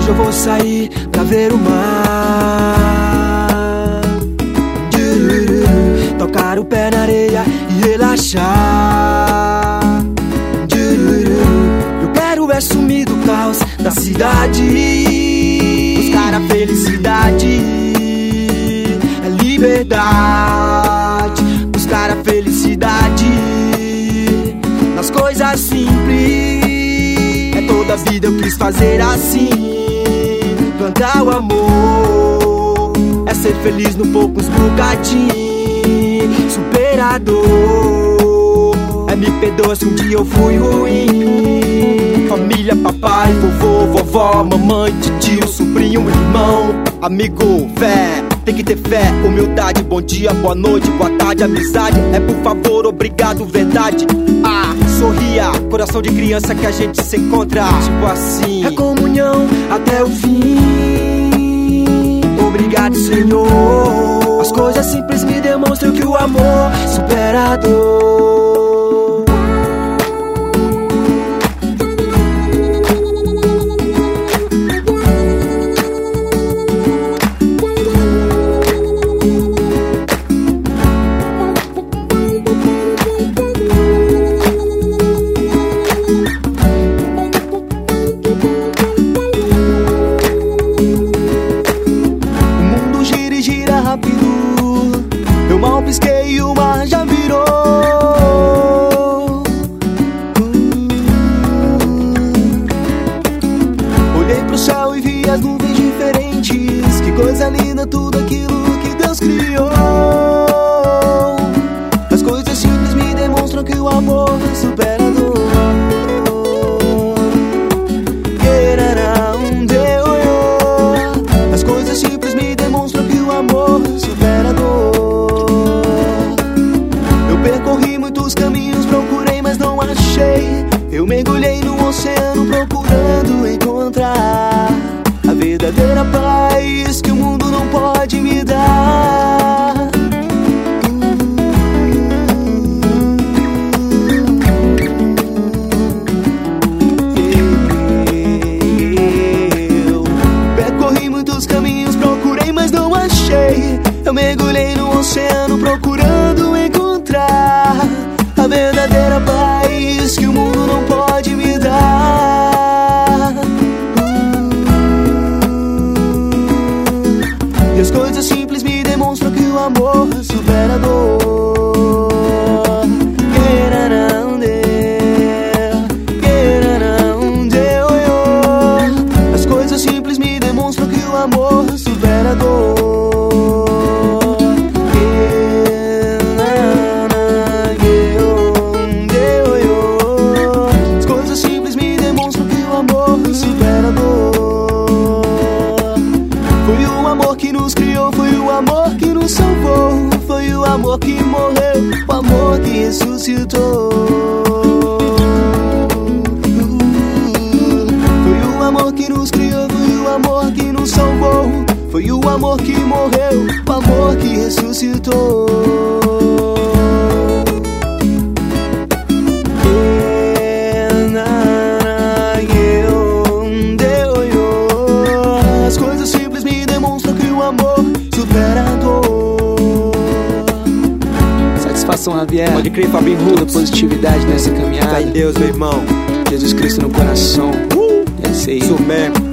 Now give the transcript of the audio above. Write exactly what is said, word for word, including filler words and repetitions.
Hoje eu vou sair pra ver o mar, tocar o pé na areia e relaxar. Eu quero é sumir do caos da cidade, buscar a felicidade, a liberdade, buscar a felicidade nas coisas simples. É toda a vida eu quis fazer assim, plantar o amor, é ser feliz no poucos bocadinhos, superador. É me perdoa se um dia eu fui ruim. Família, papai, vovô, vovó, mamãe, tio, sobrinho, irmão, amigo, fé. Tem que ter fé, humildade, bom dia, boa noite, boa tarde, amizade. É por favor, obrigado, verdade. Ah, sorria, coração de criança que a gente se encontra, tipo assim. É comunhão até o fim. Obrigado, Senhor. As coisas simples me demonstram que o amor supera a dor. Eu mal pisquei e o mar já virou. hum. Olhei pro céu e vi as nuvens diferentes. Que coisa linda, tudo aquilo que Deus criou. As coisas simples me demonstram que o amor supera a dor. As coisas simples me demonstram que o amor supera a dor. Eu percorri muitos caminhos, procurei, mas não achei. Eu mergulhei no oceano procurando encontrar a verdadeira paz que o mundo não pode me dar. Eu percorri muitos caminhos, procurei, mas não achei. Eu mergulhei no oceano procurando encontrar a verdadeira paz que o mundo não pode me dar. E as coisas simples me demonstram que o amor supera a dor. As coisas simples me demonstram que o amor supera a dor. Foi o amor que nos criou, foi o amor que nos salvou, foi o amor que morreu, o amor que ressuscitou. Foi o amor que nos criou, foi o amor que nos salvou, foi o amor que morreu, o amor que ressuscitou. Satisfação, Javier. Pode crer, Fabinho. Toda positividade nessa caminhada. Fé em Deus, meu irmão. Jesus Cristo no coração. Uh! É isso aí. Isso mesmo.